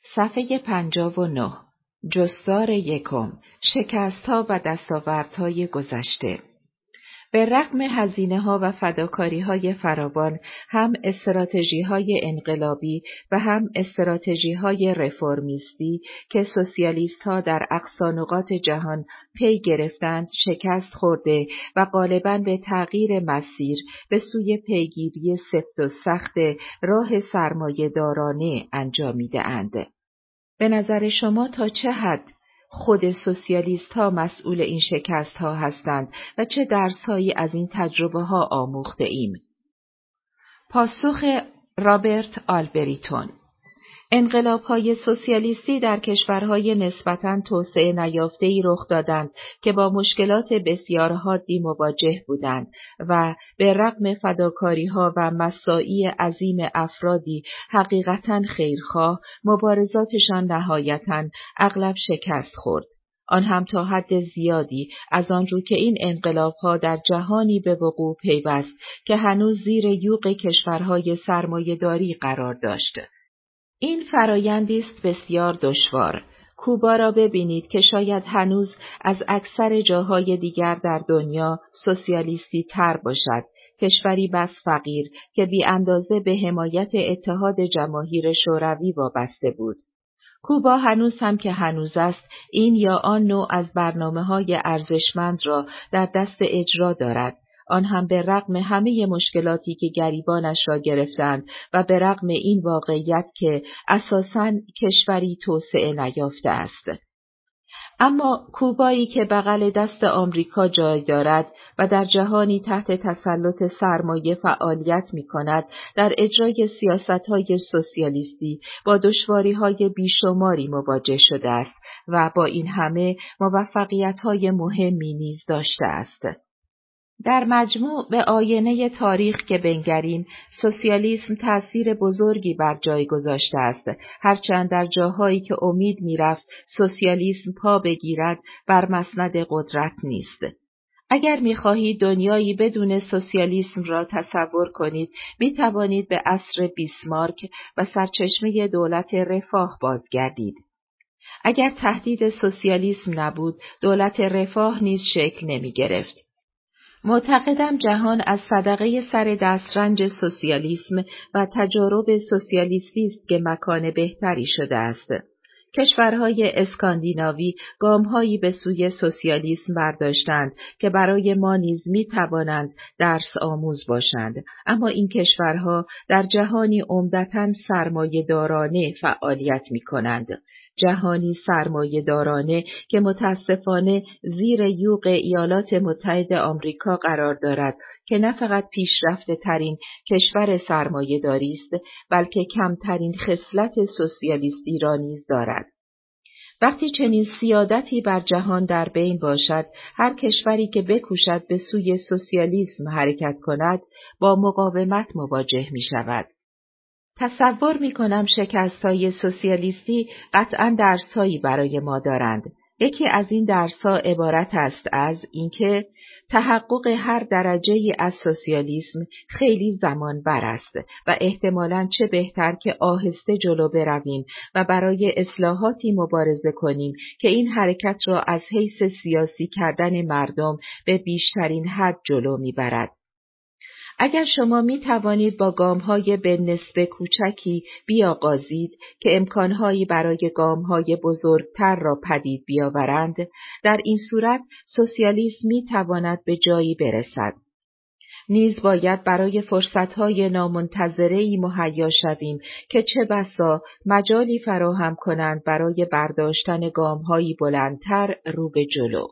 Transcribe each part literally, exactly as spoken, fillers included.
صفحه پنجاه و نه. جستار یکم. شکست‌ها و دستاوردهای گذشته. به رغم هزینه‌ها و فداکاری‌های فراوان، هم استراتژی‌های انقلابی و هم استراتژی‌های رفرمیستی که سوسیالیست‌ها در اقصا نقاط جهان پی گرفتند شکست خورده و غالباً به تغییر مسیر به سوی پیگیری سفت و سخت راه سرمایه‌دارانه انجامیده‌اند. به نظر شما تا چه حد خود سوسیالیست ها مسئول این شکست ها هستند و چه درسهایی از این تجربه ها آموخته ایم؟ پاسخ رابرت آلبریتون: انقلاب‌های سوسیالیستی در کشورهای نسبتاً توسعه نیافته‌ای رخ دادند که با مشکلات بسیار حادی مواجه بودند و به رغم فداکاری‌ها و مساعی عظیم افرادی حقیقتاً خیرخواه، مبارزاتشان نهایتاً اغلب شکست خورد. آن هم تا حد زیادی از آنجور که این انقلاب‌ها در جهانی به وقوع پیوست که هنوز زیر یوغ کشورهای سرمایه‌داری قرار داشت. این فرایندی است بسیار دشوار. کوبا را ببینید که شاید هنوز از اکثر جاهای دیگر در دنیا سوسیالیستی تر باشد، کشوری بس فقیر که بی اندازه به حمایت اتحاد جماهیر شوروی وابسته بود. کوبا هنوز هم که هنوز است، این یا آن نوع از برنامه‌های ارزشمند را در دست اجرا دارد، آن هم به رغم همه مشکلاتی که گریبانش را گرفتند و به رغم این واقعیت که اساساً کشوری توسعه نیافته است. اما کوبایی که بغل دست آمریکا جای دارد و در جهانی تحت تسلط سرمایه فعالیت می کند، در اجرای سیاست‌های سوسیالیستی با دشواری‌های بیشماری مواجه شده است و با این همه موفقیت‌های مهمی نیز داشته است. در مجموع به آینه تاریخ که بنگریم، سوسیالیسم تأثیر بزرگی بر جای گذاشته است، هرچند در جاهایی که امید می‌رفت سوسیالیسم پا بگیرد بر مسند قدرت نیست. اگر می‌خواهید دنیایی بدون سوسیالیسم را تصور کنید، می‌توانید به عصر بیسمارک و سرچشمه دولت رفاه بازگردید. اگر تهدید سوسیالیسم نبود، دولت رفاه نیز شکل نمی‌گرفت. معتقدم جهان از صدقه سر دسترنج سوسیالیسم و تجارب سوسیالیستی است که مکان بهتری شده است. کشورهای اسکاندیناوی گام‌هایی به سوی سوسیالیسم برداشتند که برای ما نیز می‌توانند درس آموز باشند، اما این کشورها در جهانی عمدتاً سرمایه‌دارانه فعالیت می‌کنند. جهانی سرمایه‌دارانه که متاسفانه زیر یوغ ایالات متحده آمریکا قرار دارد که نه فقط پیشرفته ترین کشور سرمایه‌داری است، بلکه کمترین خصلت سوسیالیستی را نیز دارد. وقتی چنین سیادتی بر جهان در بین باشد، هر کشوری که بکوشد به سوی سوسیالیسم حرکت کند، با مقاومت مواجه می شود. تصور می کنم شکست‌های سوسیالیستی قطعاً درس‌هایی برای ما دارند. یکی از این درس‌ها عبارت است از اینکه تحقق هر درجه‌ای از سوسیالیسم خیلی زمان بر است و احتمالاً چه بهتر که آهسته جلو برویم و برای اصلاحاتی مبارزه کنیم که این حرکت را از حیث سیاسی کردن مردم به بیشترین حد جلو می‌برد. اگر شما می توانید با گام‌های به نسبه کوچکی بیاغازید که امکانهایی برای گام‌های بزرگتر را پدید بیاورند، در این صورت سوسیالیسم می تواند به جایی برسد. نیز باید برای فرصت‌های نامنتظره‌ای مهیا شویم که چه بسا مجالی فراهم کنند برای برداشتن گام‌هایی بلندتر رو به جلو.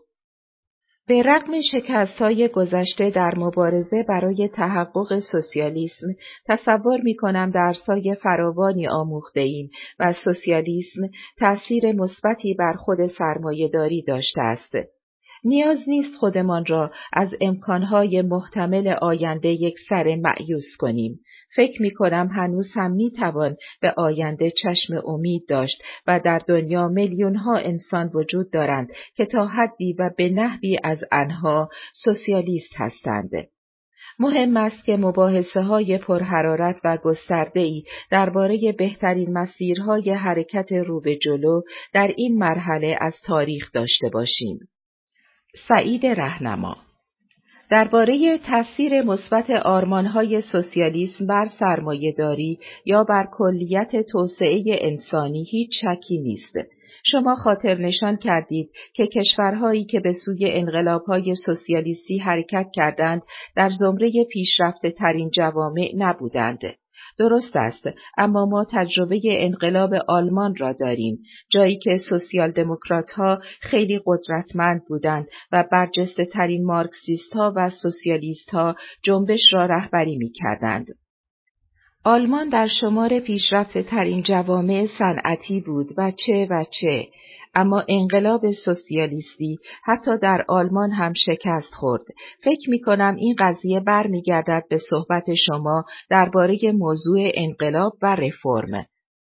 به رغم شکست‌های گذشته در مبارزه برای تحقق سوسیالیسم، تصور می‌کنم درس‌های فراوانی آموخته ایم و سوسیالیسم تأثیر مثبتی بر خود سرمایه‌داری داشته است. نیاز نیست خودمان را از امکانهای محتمل آینده یک سره مأیوس کنیم. فکر می کنم هنوز هم می توان به آینده چشم امید داشت و در دنیا میلیون ها انسان وجود دارند که تا حدی و به نحوی از آنها سوسیالیست هستند. مهم است که مباحثه‌های پرحرارت و گسترده‌ای درباره بهترین مسیرهای حرکت رو به جلو در این مرحله از تاریخ داشته باشیم. سعید رهنما درباره تأثیر مثبت آرمان‌های سوسیالیسم بر سرمایه‌داری یا بر کلیت توسعه انسانی هیچ شکی نیست. شما خاطر نشان کردید که کشورهایی که به سوی انقلاب‌های سوسیالیستی حرکت کردند در زمره پیشرفته ترین جوامع نبودند. درست است، اما ما تجربه انقلاب آلمان را داریم، جایی که سوسیال دموکرات‌ها خیلی قدرتمند بودند و برجسته ترین مارکسیست‌ها و سوسیالیست‌ها جنبش را رهبری می‌کردند. آلمان در شمار پیشرفته ترین جوامع صنعتی بود و چه و چه، اما انقلاب سوسیالیستی حتی در آلمان هم شکست خورد. فکر می کنم این قضیه برمیگردد به صحبت شما درباره موضوع انقلاب و رفرم.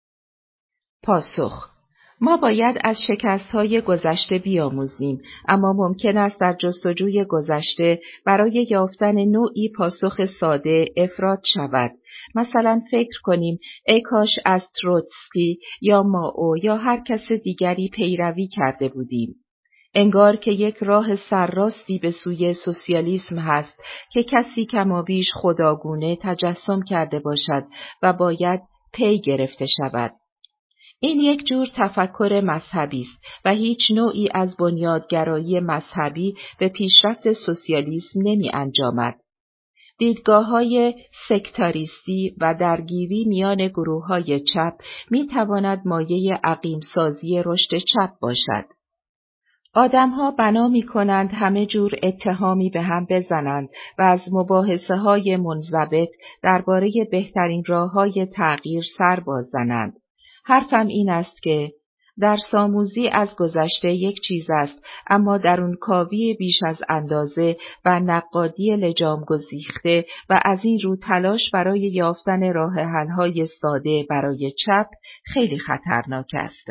پاسخ: ما باید از شکست‌های گذشته بیاموزیم، اما ممکن است در جستجوی گذشته برای یافتن نوعی پاسخ ساده افراط شود. مثلا فکر کنیم ای کاش از تروتسکی یا مائو یا هر کس دیگری پیروی کرده بودیم. انگار که یک راه سرراستی به سوی سوسیالیسم هست که کسی کمابیش خداگونه تجسم کرده باشد و باید پی گرفته شود. این یک جور تفکر مذهبی است و هیچ نوعی از بنیادگرایی مذهبی به پیشرفت سوسیالیسم نمی انجامد. دیدگاه‌های سکتاریستی و درگیری میان گروه‌های چپ می تواند مایه عقیم‌سازی رشد چپ باشد. آدم‌ها بنا می‌کنند همه جور اتهامی به هم بزنند و از مباحثه‌های منضبط درباره بهترین راه‌های تغییر سر باززنند. حرفم این است که درس‌آموزی از گذشته یک چیز است، اما درونکاوی بیش از اندازه و نقادی لجام گسیخته و از این رو تلاش برای یافتن راه حل‌های ساده برای چپ خیلی خطرناک است.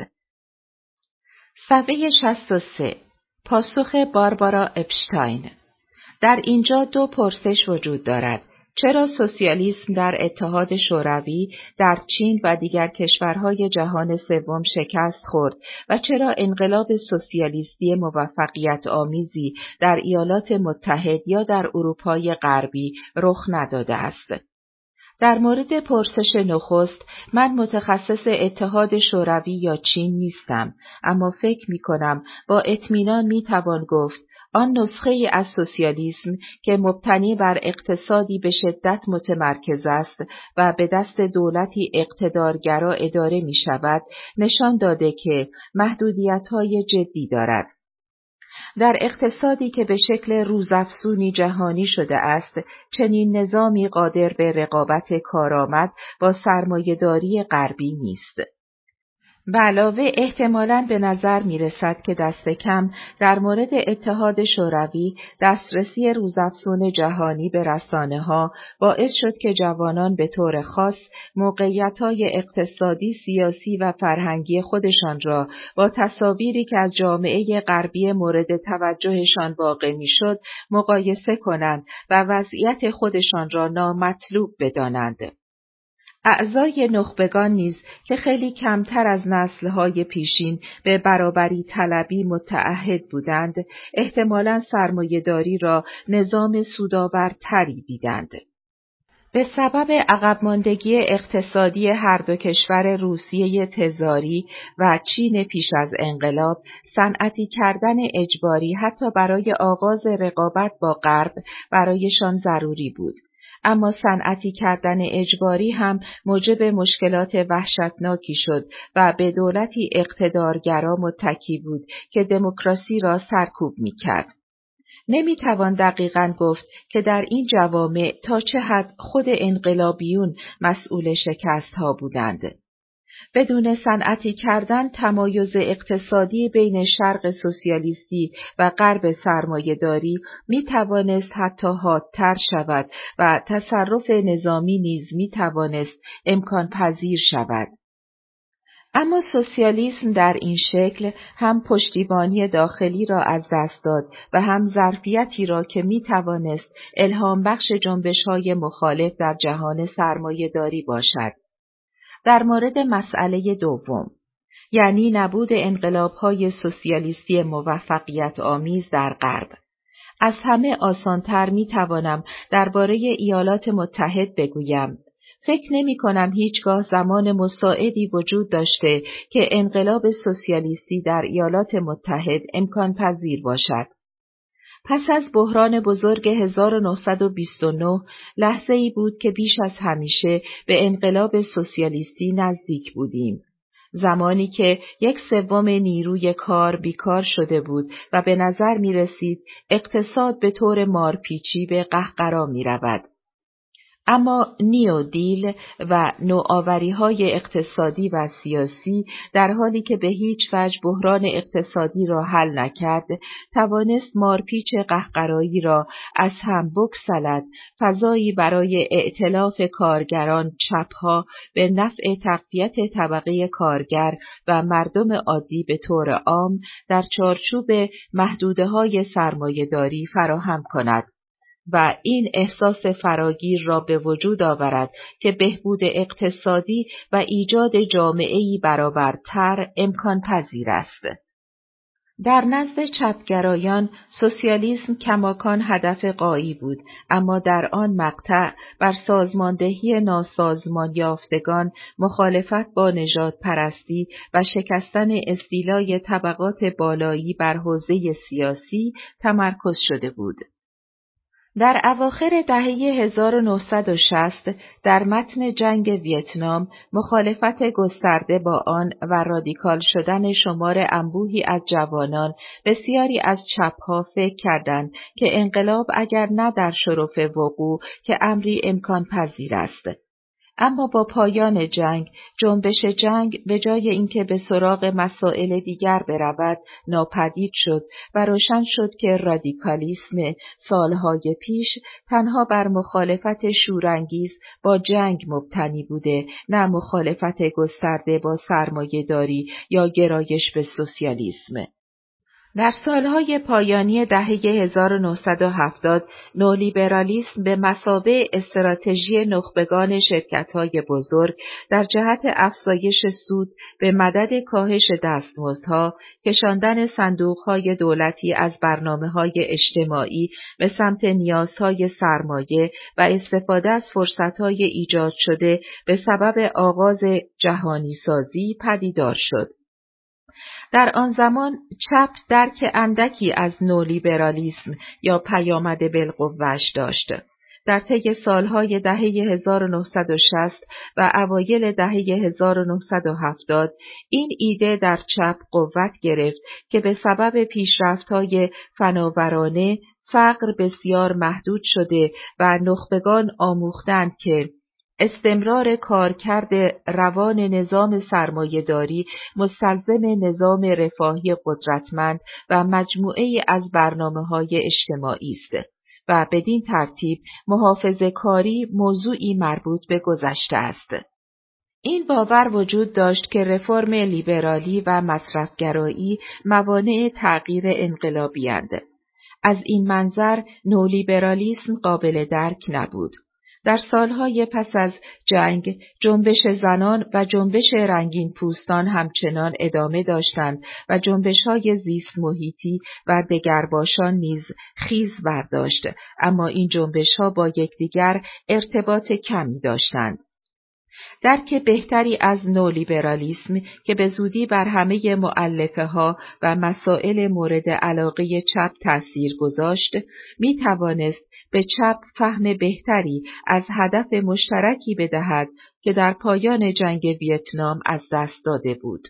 صفحه شصت و سه. پاسخ باربارا اپشتاین. در اینجا دو پرسش وجود دارد. چرا سوسیالیسم در اتحاد شوروی، در چین و دیگر کشورهای جهان سوم شکست خورد و چرا انقلاب سوسیالیستی موفقیت آمیزی در ایالات متحد یا در اروپای غربی رخ نداده است؟ در مورد پرسش نخست، من متخصص اتحاد شوروی یا چین نیستم، اما فکر می کنم با اطمینان می توان گفت آن نسخه ای از سوسیالیسم که مبتنی بر اقتصادی به شدت متمرکز است و به دست دولتی اقتدارگرا اداره می شود، نشان داده که محدودیت‌های جدی دارد. در اقتصادی که به شکل روزافزونی جهانی شده است، چنین نظامی قادر به رقابت کارآمد با سرمایه‌داری غربی نیست. به علاوه احتمالاً به نظر می رسد که دست کم در مورد اتحاد شوروی دسترسی روزافزون جهانی به رسانه‌ها باعث شد که جوانان به طور خاص موقعیت‌های اقتصادی، سیاسی و فرهنگی خودشان را با تصاویری که از جامعه غربی مورد توجهشان واقع می‌شد مقایسه کنند و وضعیت خودشان را نامطلوب بدانند. اعضای نخبگان نیز که خیلی کمتر از نسل‌های پیشین به برابری طلبی متعهد بودند، احتمالاً سرمایه‌داری را نظام سودآورتری دیدند. به سبب عقب ماندگی اقتصادی هر دو کشور روسیه تزاری و چین پیش از انقلاب، صنعتی کردن اجباری حتی برای آغاز رقابت با غرب برایشان ضروری بود. اما صنعتی کردن اجباری هم موجب مشکلات وحشتناکی شد و به دولتی اقتدارگرا متکی بود که دموکراسی را سرکوب می‌کرد. نمی‌توان دقیقاً گفت که در این جوامع تا چه حد خود انقلابیون مسئول شکست‌ها بودند. بدون صنعتی کردن تمایز اقتصادی بین شرق سوسیالیستی و غرب سرمایه‌داری می توانست حتی حادتر شود و تصرف نظامی نیز می توانست امکان پذیر شود. اما سوسیالیسم در این شکل هم پشتیبانی داخلی را از دست داد و هم ظرفیتی را که می توانست الهام بخش جنبش‌های مخالف در جهان سرمایه‌داری باشد. در مورد مسئله دوم، یعنی نبود انقلاب‌های سوسیالیستی موفقیت آمیز در غرب، از همه آسان‌تر می توانم درباره ایالات متحد بگویم. فکر نمی کنم هیچگاه زمان مساعدی وجود داشته که انقلاب سوسیالیستی در ایالات متحد امکان پذیر باشد. پس از بحران بزرگ هزار و نهصد و بیست و نه لحظه‌ای بود که بیش از همیشه به انقلاب سوسیالیستی نزدیک بودیم. زمانی که یک سوم نیروی کار بیکار شده بود و به نظر می رسید اقتصاد به طور مارپیچی به قهقرا می رود. اما نیو دیل و نوآوری‌های اقتصادی و سیاسی در حالی که به هیچ وجه بحران اقتصادی را حل نکرد، توانست مارپیچ قهقرایی را از هم بگسلد، فضایی برای ائتلاف کارگران چپ‌ها به نفع تقویت طبقه کارگر و مردم عادی به طور عام در چارچوب محدوده‌های سرمایه‌داری فراهم کند و این احساس فراگیر را به وجود آورد که بهبود اقتصادی و ایجاد جامعه‌ای برابرتر امکان پذیر است. در نزد چپگرایان سوسیالیسم کماکان هدف غایی بود، اما در آن مقطع بر سازماندهی ناسازمان یافتگان، مخالفت با نژاد پرستی و شکستن استیلای طبقات بالایی بر حوزه سیاسی تمرکز شده بود. در اواخر دهه هزار و نهصد و شصت در متن جنگ ویتنام مخالفت گسترده با آن و رادیکال شدن شمار انبوهی از جوانان، بسیاری از چپ‌ها فکر کردند که انقلاب اگر نه در شرف وقوع که امری امکان پذیر است. اما با پایان جنگ، جنبش جنگ به جای اینکه به سراغ مسائل دیگر برود، ناپدید شد و روشن شد که رادیکالیسم سالهای پیش تنها بر مخالفت شورانگیز با جنگ مبتنی بوده، نه مخالفت گسترده با سرمایه‌داری یا گرایش به سوسیالیسم. در سالهای پایانی دهه هزار و نهصد و هفتاد نولیبرالیسم به مثابه استراتژی نخبگان شرکت‌های بزرگ در جهت افزایش سود به مدد کاهش دستمزدها، کشاندن صندوق‌های دولتی از برنامه‌های اجتماعی به سمت نیازهای سرمایه و استفاده از فرصت‌های ایجاد شده به سبب آغاز جهانی‌سازی پدیدار شد. در آن زمان چپ درک اندکی از نولیبرالیسم یا پیامد بالقوه‌اش داشت. در طی سالهای دهه هزار و نهصد و شصت و اوایل دهه هزار و نهصد و هفتاد این ایده در چپ قوت گرفت که به سبب پیشرفت‌های فناورانه فقر بسیار محدود شده و نخبگان آموختند که استمرار کارکرد روان نظام سرمایه‌داری مستلزم نظام رفاهی قدرتمند و مجموعه‌ای از برنامه‌های اجتماعی است و بدین ترتیب محافظه‌کاری موضوعی مربوط به گذشته است. این باور وجود داشت که رفرم لیبرالی و مصرفگرایی موانع تغییر انقلابی‌اند. از این منظر نولیبرالیسم قابل درک نبود. در سالهای پس از جنگ، جنبش زنان و جنبش رنگین پوستان همچنان ادامه داشتند و جنبش‌های زیست محیطی و دگرباشان نیز خیز برداشت، اما این جنبش‌ها با یکدیگر ارتباط کمی داشتند. درک بهتری از نولیبرالیسم که به زودی بر همه مؤلفه‌ها و مسائل مورد علاقه چپ تأثیر گذاشت، می توانست به چپ فهم بهتری از هدف مشترکی بدهد که در پایان جنگ ویتنام از دست داده بود.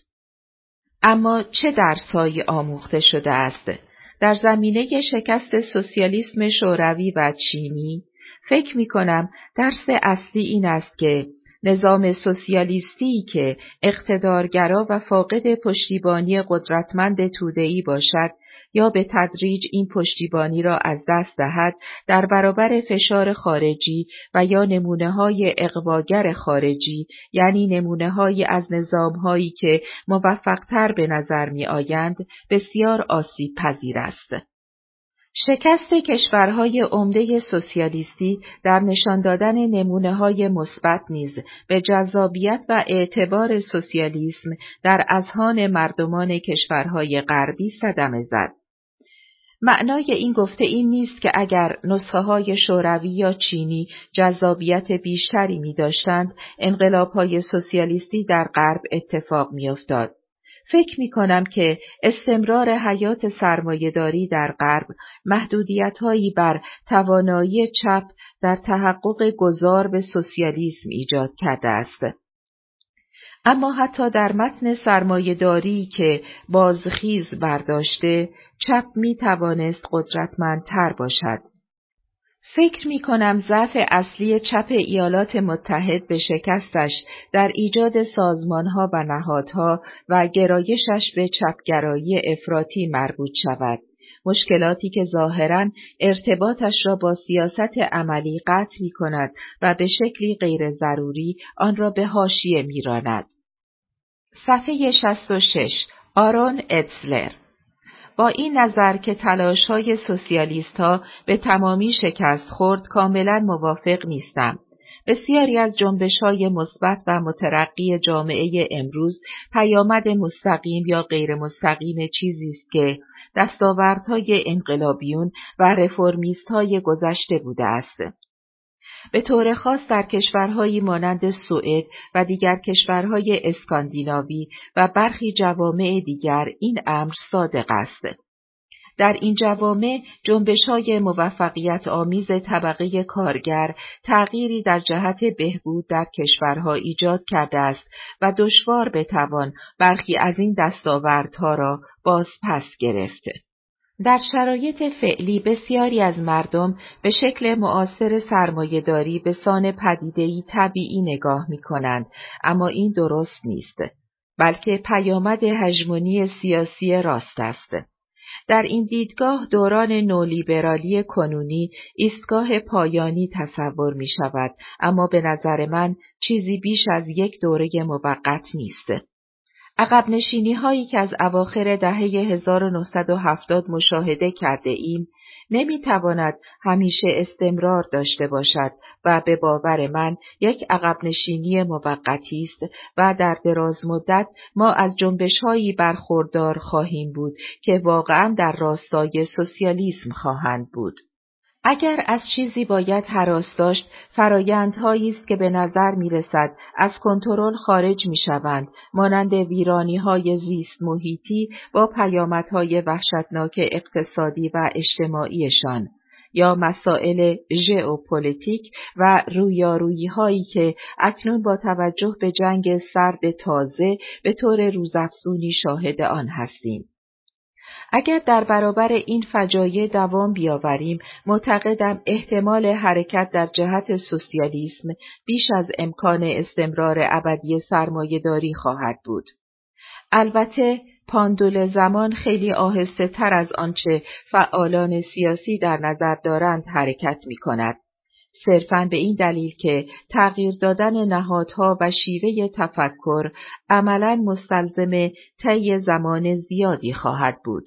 اما چه درس‌هایی آموخته شده است؟ در زمینه شکست سوسیالیسم شوروی و چینی، فکر می کنم درس اصلی این است که نظام سوسیالیستی که اقتدارگرا و فاقد پشتیبانی قدرتمند توده‌ای باشد یا به تدریج این پشتیبانی را از دست دهد در برابر فشار خارجی و یا نمونه‌های اغواگر خارجی، یعنی نمونه‌هایی از نظام‌هایی که موفق‌تر به نظر می‌آیند، بسیار آسیب پذیر است. شکست کشورهای عمده سوسیالیستی در نشان دادن نمونه‌های مثبت نیز به جذابیت و اعتبار سوسیالیسم در اذهان مردمان کشورهای غربی صدمه زد. معنای این گفته این نیست که اگر نسخه‌های شوروی یا چینی جذابیت بیشتری می‌داشتند، انقلاب‌های سوسیالیستی در غرب اتفاق می‌افتاد. فکر می کنم که استمرار حیات سرمایه‌داری در غرب محدودیت‌هایی بر توانایی چپ در تحقق گذار به سوسیالیسم ایجاد کرده است. اما حتی در متن سرمایه‌داری که بازخیز برداشته، چپ می توانست قدرتمندتر باشد. فکر می کنم ضعف اصلی چپ ایالات متحد به شکستش در ایجاد سازمانها و نهادها و گرایشش به چپگرایی افراطی مربوط شود. مشکلاتی که ظاهراً ارتباطش را با سیاست عملی قطع می کند و به شکلی غیر ضروری آن را به حاشیه می راند. صفحه شصت و شش. آرون اتسلر. با این نظر که تلاش‌های سوسیالیست‌ها به تمامی شکست خورد کاملاً موافق نیستم. بسیاری از جنبش‌های مثبت و مترقی جامعه امروز پیامد مستقیم یا غیر مستقیم چیزی است که دستاوردهای انقلابیون و رفرمیست‌های گذشته بوده است. به طور خاص در کشورهایی مانند سوئد و دیگر کشورهای اسکاندیناوی و برخی جوامع دیگر این امر صادق است. در این جوامع جنبش‌های موفقیت آمیز طبقه کارگر تغییری در جهت بهبود در کشورها ایجاد کرده است و دشوار بتوان برخی از این دستاوردها را باز پس گرفت. در شرایط فعلی بسیاری از مردم به شکل معاصر سرمایه‌داری به سان پدیده‌ای طبیعی نگاه می‌کنند، اما این درست نیست، بلکه پیامد هژمونی سیاسی راست است. در این دیدگاه دوران نولیبرالی کنونی ایستگاه پایانی تصور می شود، اما به نظر من چیزی بیش از یک دوره موقت نیست. عقب نشینی هایی که از اواخر دهه هزار و نهصد و هفتاد مشاهده کرده ایم نمی تواند همیشه استمرار داشته باشد و به باور من یک عقب نشینی موقتی است و در دراز مدت ما از جنبش هایی برخوردار خواهیم بود که واقعا در راستای سوسیالیسم خواهند بود. اگر از چیزی باید هراس داشت، فرایندهایی است که به نظر می رسد از کنترل خارج می شوند، مانند ویرانی‌های زیست محیطی با پیامدهای وحشتناک اقتصادی و اجتماعیشان، یا مسائل ژئوپلیتیک و رویارویی‌هایی که اکنون با توجه به جنگ سرد تازه به طور روزافزونی شاهد آن هستیم. اگر در برابر این فجایع دوام بیاوریم، معتقدم احتمال حرکت در جهت سوسیالیسم بیش از امکان استمرار ابدی سرمایه‌داری خواهد بود. البته پاندول زمان خیلی آهسته تر از آنچه فعالان سیاسی در نظر دارند حرکت می کند. صرفاً به این دلیل که تغییر دادن نهادها و شیوه تفکر عملاً مستلزم طی زمان زیادی خواهد بود.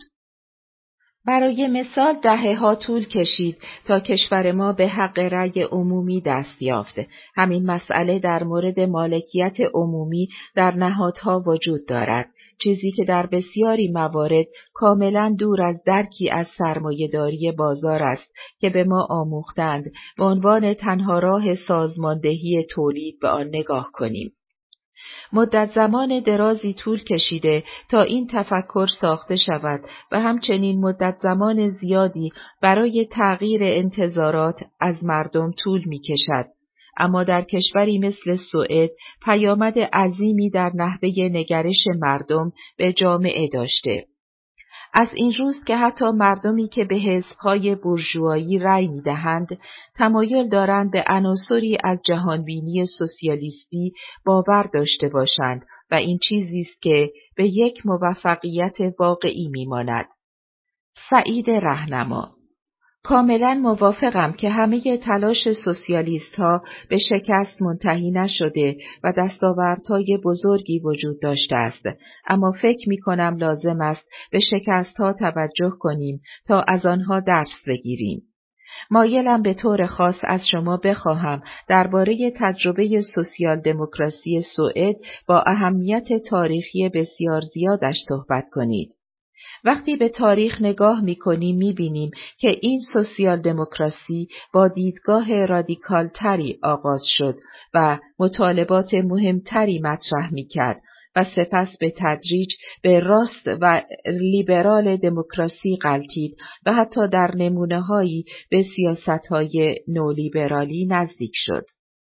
برای مثال دهه‌ها طول کشید تا کشور ما به حق رأی عمومی دست یافت. همین مسئله در مورد مالکیت عمومی در نهادها وجود دارد، چیزی که در بسیاری موارد کاملا دور از درکی از سرمایه‌داری بازار است که به ما آموختند به عنوان تنها راه سازماندهی تولید به آن نگاه کنیم. مدت زمان درازی طول کشیده تا این تفکر ساخته شود و همچنین مدت زمان زیادی برای تغییر انتظارات از مردم طول می کشد. اما در کشوری مثل سوئد پیامد عظیمی در نحوه نگرش مردم به جامعه داشته. از این روز که حتی مردمی که به حزب‌های بورژوایی رأی می‌دهند، تمایل دارند به عناصری از جهانبینی سوسیالیستی باور داشته باشند و این چیزی است که به یک موفقیت واقعی می‌ماند. سعید رهنما: کاملا موافقم که همه تلاش سوسیالیست‌ها به شکست منتهی نشده و دستاوردهای بزرگی وجود داشته است، اما فکر می‌کنم لازم است به شکست‌ها توجه کنیم تا از آنها درس بگیریم. مایلم به طور خاص از شما بخواهم درباره تجربه سوسیال دموکراسی سوئد با اهمیت تاریخی بسیار زیادش صحبت کنید. وقتی به تاریخ نگاه می‌کنیم می‌بینیم که این سوسیال دموکراسی با دیدگاه رادیکال تری آغاز شد و مطالبات مهمتری مطرح می‌کرد و سپس به تدریج به راست و لیبرال دموکراسی غلتید و حتی در نمونه‌هایی به سیاست‌های نولیبرالی نزدیک شد.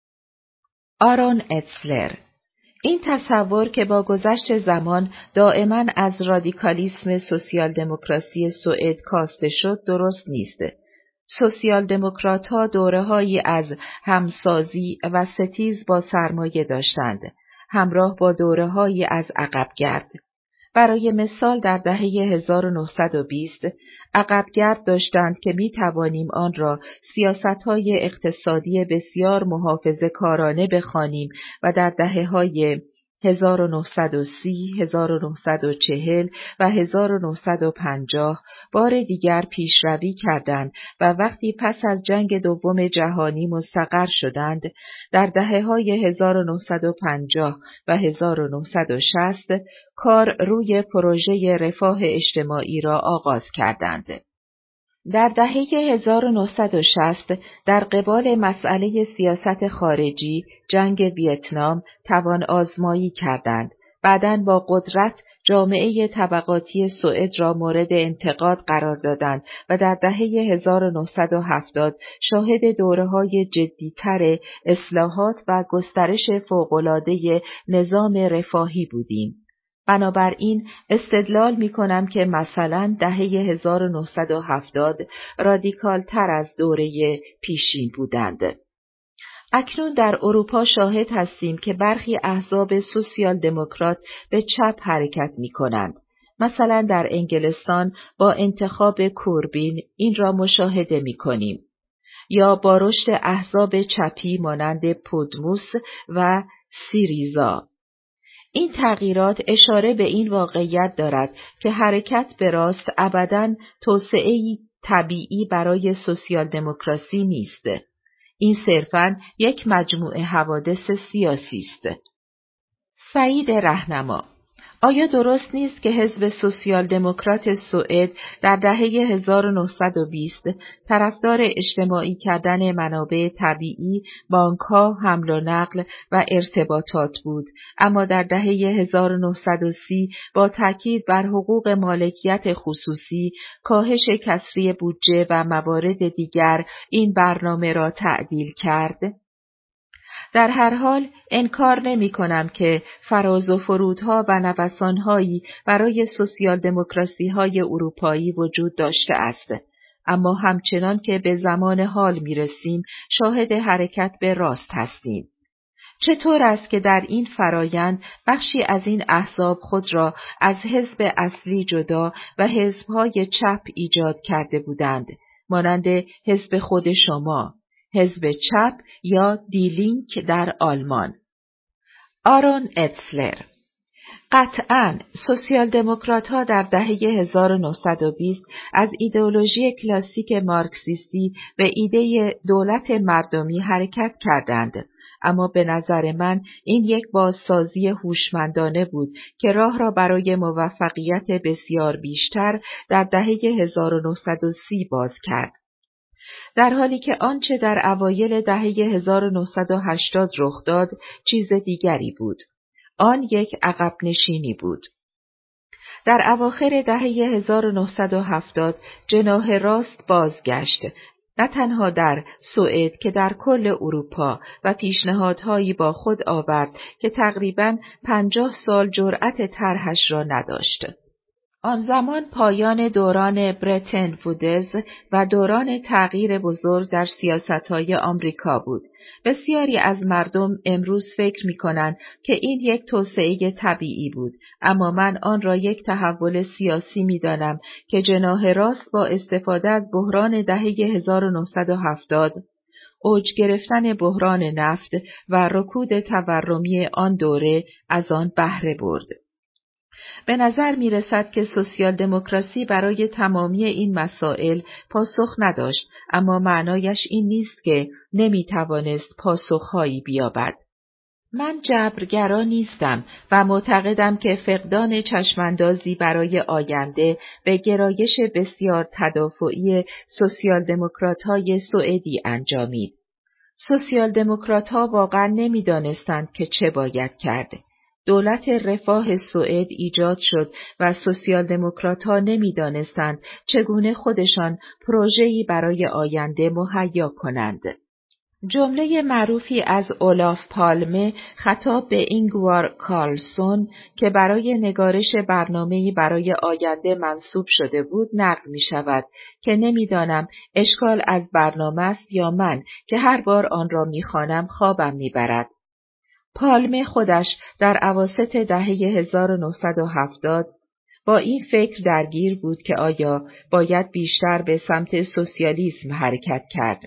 آرون اتسلر: این تصور که با گذشت زمان دائما از رادیکالیسم سوسیال دموکراسی سوئد کاسته شد درست نیست. سوسیال دموکرات‌ها دوره‌هایی از همسازی و ستیز با سرمایه داشتند، همراه با دوره‌هایی از عقبگرد. برای مثال در دهه هزار و نهصد و بیست عقبگرد داشتند که می توانیم آن را سیاست‌های اقتصادی بسیار محافظه‌کارانه بخوانیم و در دهه‌های هزار و نهصد و سی، هزار و نهصد و چهل و هزار و نهصد و پنجاه بار دیگر پیشروی کردند و وقتی پس از جنگ دوم جهانی مستقر شدند، در دهه‌های هزار و نهصد و پنجاه و هزار و نهصد و شصت کار روی پروژه رفاه اجتماعی را آغاز کردند. در دهه هزار و نهصد و شصت در قبال مسئله سیاست خارجی، جنگ ویتنام توان آزمایی کردند. بعداً با قدرت جامعه طبقاتی سوئد را مورد انتقاد قرار دادند و در دهه هزار و نهصد و هفتاد شاهد دوره‌های جدی‌تر اصلاحات و گسترش فوق‌العاده نظام رفاهی بودیم. بنابراین استدلال می کنم که مثلا دهه هزار و نهصد و هفتاد رادیکال تر از دوره پیشین بودند. اکنون در اروپا شاهد هستیم که برخی احزاب سوسیال دموکرات به چپ حرکت می کنند. مثلا در انگلستان با انتخاب کوربین این را مشاهده می کنیم. یا با رشد احزاب چپی مانند پودموس و سیریزا. این تغییرات اشاره به این واقعیت دارد که حرکت به راست ابداً توسعه‌ای طبیعی برای سوسیال دموکراسی نیست. این صرفاً یک مجموعه حوادث سیاسی است. سعید رهنما: آیا درست نیست که حزب سوسیال دموکرات سوئد در دهه هزار و نهصد و بیست طرفدار اجتماعی کردن منابع طبیعی، بانک‌ها، حمل و نقل و ارتباطات بود، اما در دهه هزار و نهصد و سی با تاکید بر حقوق مالکیت خصوصی، کاهش کسری بودجه و موارد دیگر این برنامه را تعدیل کرد؟ در هر حال انکار نمی کنم که فراز و فرودها و نوسانهایی برای سوسیال دموکراسی های اروپایی وجود داشته است، اما همچنان که به زمان حال می رسیم شاهد حرکت به راست هستیم. چطور است که در این فرایند بخشی از این احزاب خود را از حزب اصلی جدا و حزبهای چپ ایجاد کرده بودند، مانند حزب خود شما، حزب چپ یا دی لینک در آلمان. آرون اتسلر: قطعاً سوسیال دموکرات ها در دهه هزار و نهصد و بیست از ایدئولوژی کلاسیک مارکسیستی به ایده دولت مردمی حرکت کردند، اما به نظر من این یک بازسازی هوشمندانه بود که راه را برای موفقیت بسیار بیشتر در دهه هزار و نهصد و سی باز کرد. در حالی که آنچه در اوایل دهه هزار و نهصد و هشتاد رخ داد چیز دیگری بود. آن یک عقب نشینی بود. در اواخر دهه هزار و نهصد و هفتاد جناح راست بازگشت، نه تنها در سوئد که در کل اروپا، و پیشنهادهایی با خود آورد که تقریباً پنجاه سال جرأت طرحش را نداشت. آن زمان پایان دوران برتن وودز و دوران تغییر بزرگ در سیاست‌های آمریکا بود. بسیاری از مردم امروز فکر می‌کنند که این یک توسعه طبیعی بود، اما من آن را یک تحول سیاسی می‌دانم که جناح راست با استفاده از بحران دهه هزار و نهصد و هفتاد، اوج گرفتن بحران نفت و رکود تورمی آن دوره از آن بهره برد. به نظر می رسد که سوسیال دموکراسی برای تمامی این مسائل پاسخ نداشت، اما معنایش این نیست که نمی توانست پاسخهایی بیابد. من جبرگرا نیستم و معتقدم که فقدان چشماندازی برای آینده به گرایش بسیار تدافعی سوسیال دموکرات‌های سوئدی انجامید. سوسیال دموکرات‌ها واقعا نمی دانستند که چه باید کرد. دولت رفاه سوئد ایجاد شد و سوسیال دموکرات‌ها نمی‌دانستند چگونه خودشان پروژه‌ای برای آینده مهیا کنند. جمله معروفی از اولاف پالمه خطاب به اینگوار کارلسون که برای نگارش برنامه‌ای برای آینده منصوب شده بود نقل می‌شود که نمی‌دانم اشکال از برنامه است یا من که هر بار آن را می‌خوانم خوابم می‌برد. پالمه خودش در اواسط دهه هزار و نهصد و هفتاد با این فکر درگیر بود که آیا باید بیشتر به سمت سوسیالیسم حرکت کرد.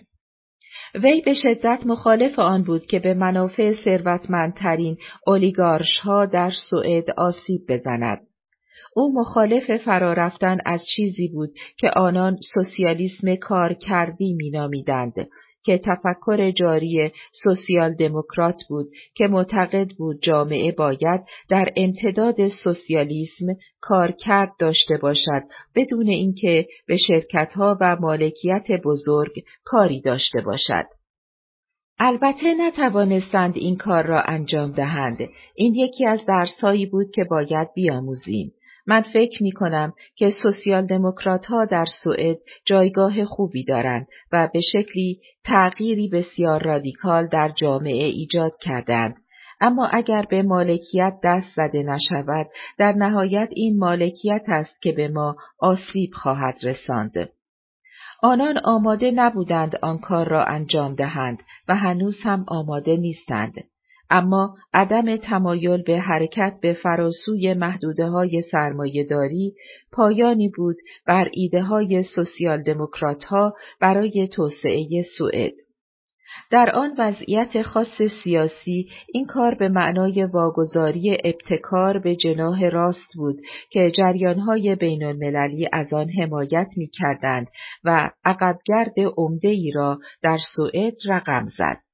وی به شدت مخالف آن بود که به منافع ثروتمندترین اولیگارش‌ها در سوئد آسیب بزند. او مخالف فرارفتن از چیزی بود که آنان سوسیالیسم کارکردی مینامیدند، که تفکر جاری سوسیال دموکرات بود که معتقد بود جامعه باید در امتداد سوسیالیسم کارکرد داشته باشد بدون اینکه به شرکت‌ها و مالکیت بزرگ کاری داشته باشد. البته نتوانستند این کار را انجام دهند. این یکی از درس‌هایی بود که باید بیاموزیم. من فکر می کنم که سوسیال دموکرات‌ها در سوئد جایگاه خوبی دارند و به شکلی تغییری بسیار رادیکال در جامعه ایجاد کردند. اما اگر به مالکیت دست زده نشود، در نهایت این مالکیت است که به ما آسیب خواهد رساند. آنان آماده نبودند آن کار را انجام دهند و هنوز هم آماده نیستند. اما عدم تمایل به حرکت به فراسوی محدوده‌های سرمایه‌داری پایانی بود بر ایده‌های سوسیال دموکرات‌ها برای توسعه سوئد. در آن وضعیت خاص سیاسی این کار به معنای واگذاری ابتکار به جناح راست بود که جریان‌های بین‌المللی از آن حمایت می‌کردند و عقبگرد عمده‌ای را در سوئد رقم زد.